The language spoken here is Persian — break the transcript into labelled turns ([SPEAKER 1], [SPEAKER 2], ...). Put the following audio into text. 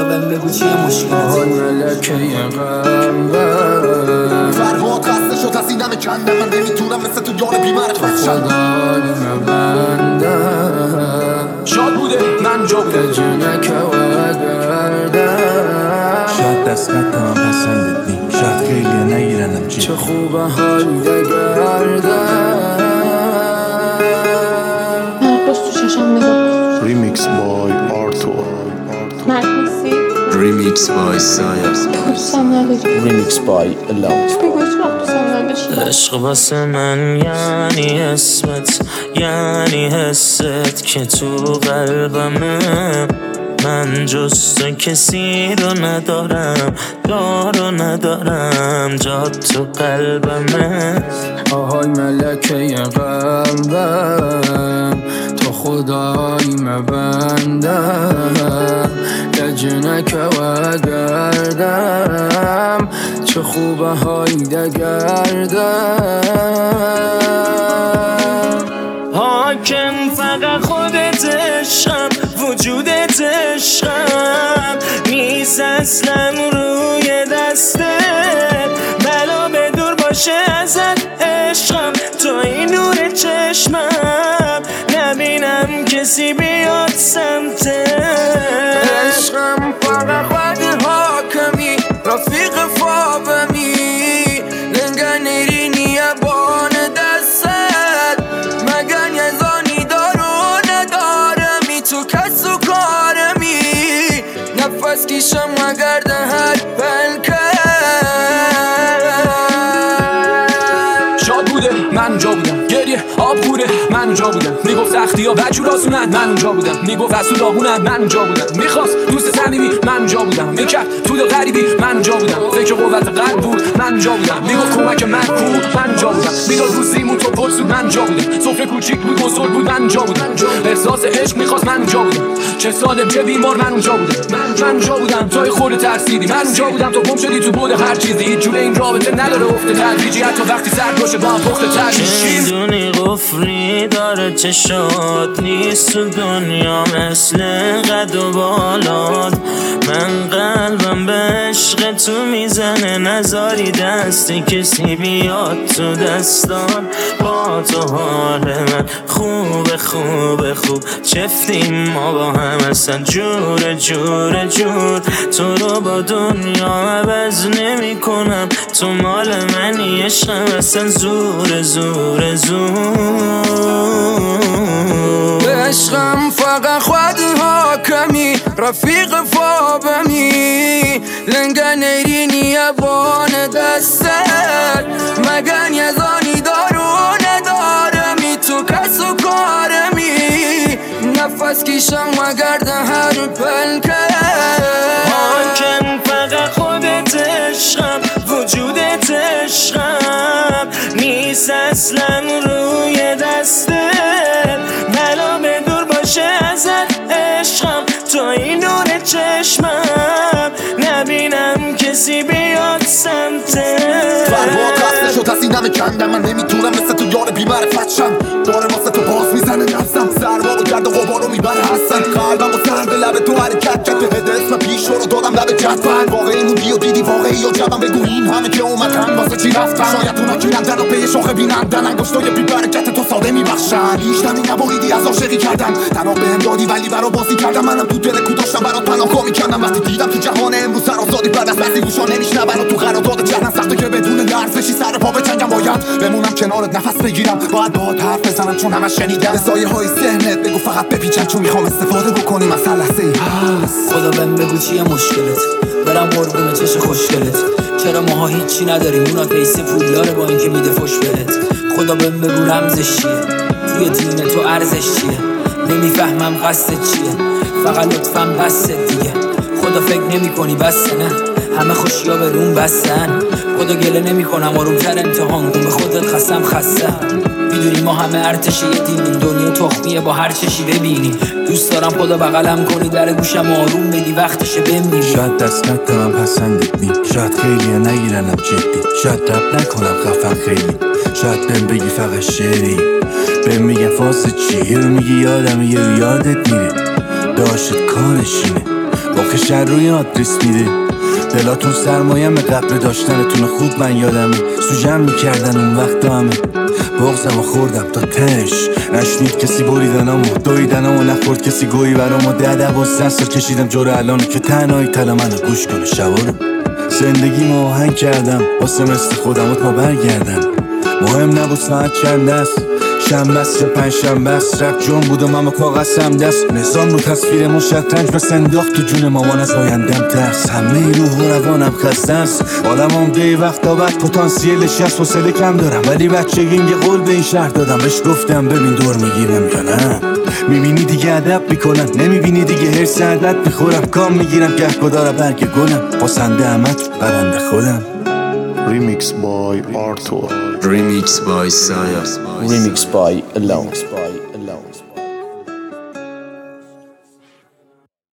[SPEAKER 1] بهم بگو چیه مشکلت؟
[SPEAKER 2] آهای ملکه قلبم
[SPEAKER 3] فرهاد خسته شد از اینم کندم، من نمیتونم مثل تو یار بی‌معرفت شم.
[SPEAKER 2] خدای مبندم
[SPEAKER 3] شاد بوده من جا بوده
[SPEAKER 2] جنک و گردم
[SPEAKER 4] شاید دست ندم پسندت نیم، شاید خیلی نگیرنم جدی.
[SPEAKER 2] چه خوبه حال گردم
[SPEAKER 5] مرقص تو چشم نگاه
[SPEAKER 6] ریمیکس بای آرتو.
[SPEAKER 5] مرقصی
[SPEAKER 7] Remix by Sayas.
[SPEAKER 5] دوستم نداری
[SPEAKER 6] ریمیکس بای الاوت.
[SPEAKER 5] بگو هیچ وقت دوستم نداشتی.
[SPEAKER 8] عشق واسه من یعنی اسمت، یعنی حست که تو قلبمه. من جز تو کسی رو ندارم، ندارم جات تو قلبمه.
[SPEAKER 2] آهای ملکه قلبم تو خدای مبندم لجنک و گردم چه خوبه هایده گردم
[SPEAKER 8] حاکم فقط خودت عشقم، وجودت عشقم نیست اصلا روی دستت. بلا به دور باشه ازت عشقم، تو این نور چشمم نبینم کسی بیاد سمتت.
[SPEAKER 2] عشقم فقط خود حاکمی رفیق فابمی لنگه نیرینی بان دستت مگن یزانی دارو ندارمی تو کس و کارمی نفس کشم مگر ده هر بلکه
[SPEAKER 3] شاد بوده من جا بودم گریه آب خوره من جا بودم میگفت سختی ها بچور آسونن من جا بودم میگفت از تو داغونن من جا بودم میخواست دوست صمیمی من جا بودم میکرد تو دل غریبی من جا بودم فکر قوت قلب بود من جا بودم میگفت کمک من کو من جا بودم میداد روزیمون تو پرسود من جا بودم سفره کوچیک بود بزرگ بود من جا بودم احساس عشق میخواست من جا بودم چه سالم چه بیمار من اونجا بودم من جا بودم توی خود ترسیدی من اونجا بودم تو گم شدی تو بود هر چیزی هیچ جوره این رابطه نداره افت تدریجی حتی وقتی سر باشه با هم پخت تدریجی
[SPEAKER 8] میدونی قفری داره چشات نیست تو دنیا مثل قد و بالات. من قلبم به عشق تو میزنه نذاری دستی کسی بیاد تو دستان. با تو حال من خوب چفتیم ما با هم اصلا جور تو رو با دنیا عوض نمی کنم تو مال منی عشقم اصلا زور
[SPEAKER 2] عشقم فقط خود حاکمی رفیق فابمی لنگه نیرینی بان دستت مگن یزانی دارو ندارمی تو کس و کارمی نفس کشم مگر ده هر پلکه.
[SPEAKER 8] حاکم فقط خودت عشقم، وجودت عشقم نیست اصلا روی دستت. بلا به دور باشه ازت عشقم، تو این نور چشمم نبینم کسی بیاد سمتت.
[SPEAKER 3] فرهاد خسته شد از اینم کندم، من نمیتونم مثل تو یار بی‌معرفت شم. داره واسه تو باز میزنه نفسم، سرما و گرد و غبارو میبره هستن. قلبم و سرد لب تو حرکت کرد، به اسم پیش رو دادم لب جدول. واقعی موندی و دیدی واقعی و جبم بگو این همه که اومدن واسه چی رفتن. شاید اونا گیرندن و پی شاخه بینندن، انگشتای بی برکت تو ساده میبخشن. هیچ نمی نباریدی از عاشقی کردن، تنها بهم دادی ولی برا بازی کردم. منم تو دل کو داشتم برات پناهگاه میکردم. وقتی دیدم تو جهان امروز سر آزادی بعد از بعضی گوشا نمیشنون و تو قرارداد جهنم سخته که بدون درس بشی سر پا بچنگم. باید بمونم کنارت نفس بگیرم، باید باهات حرف بزنم چون همش شنیدم. به سایه های ذهنت بگو فقط بپیچن چون میخوام استفاده بکنیم از هر لحظه ای هست.
[SPEAKER 1] خدا بهم بگو چیه مشکلت؟ برم قربون چش خوشگلت. چرا ماها هیچی نداریم اونات پیسه پولداره با اینکه میده فش بهت. خدا بهم بگو رمزش چیه؟ توی دین تو ارزش چیه؟ نمیفهمم قصدت چیه؟ فقط لطفاً بس دیگه. خدا فکر نمی کنی بس نه، همه خوشیا به روم بستن. خدا گله نمی کنم آرومتر امتحان کن، به خودت خستم خستم. میدونی ما همه ارتشی دیدیم، دنیا تخمیه با هر چشی ببینی. دوست دارم خدا بغلم کنی، در گوشم آروم بدی وقتشه بمیری.
[SPEAKER 4] شاید دست ندم پسندت نیم، شاید خیلی نگیرنم جدی. شاید رب نکنم خفن خیلی، شاید بهم بگی فقط شعری. بهم میگن فاس چیه رو میگی یادم یه یادت میره. داشت کارشینه واقع شهر روی آدرس میده. دلاتون سرمایم قبل داشتنتون خوب من یادمه. سوجم میکردن اون وقت همه بغزم و خوردم تا تش. نشنید کسی بریدنامو دویدنامو نخورد کسی گویی برامو 10-12 سال کشیدم جور الانو که تنهایی تلا منو گوش کنه شبارو. زندگی ما آهنگ کردم واسه مثل خودمت ما برگردم. مهم نبود ساعت چند است شنبه است یا پنجشنبه است. رپ جون بود و من با کاغذم دست. نظام رو تصویرمون شطرنج بس انداخت تو جون مامان از آیندم ترس. همه روح و روانم خسته است. آدم عمده وقتا بعد پتانسیلش هست. حوصله کم دارم ولی بچگیم یه قول به این شهر دادم. بهش گفتم ببین دور میگیرم یا نه. میبینی دیگه ادب میکنن نمیبینی دیگه هرس عدد میخورم. کام میگیرم گهگدارا برگ گلم پاسنده همت برنده خودم.
[SPEAKER 6] Remix by Arthur.
[SPEAKER 7] Remix by Saya.
[SPEAKER 6] Remix by Alone.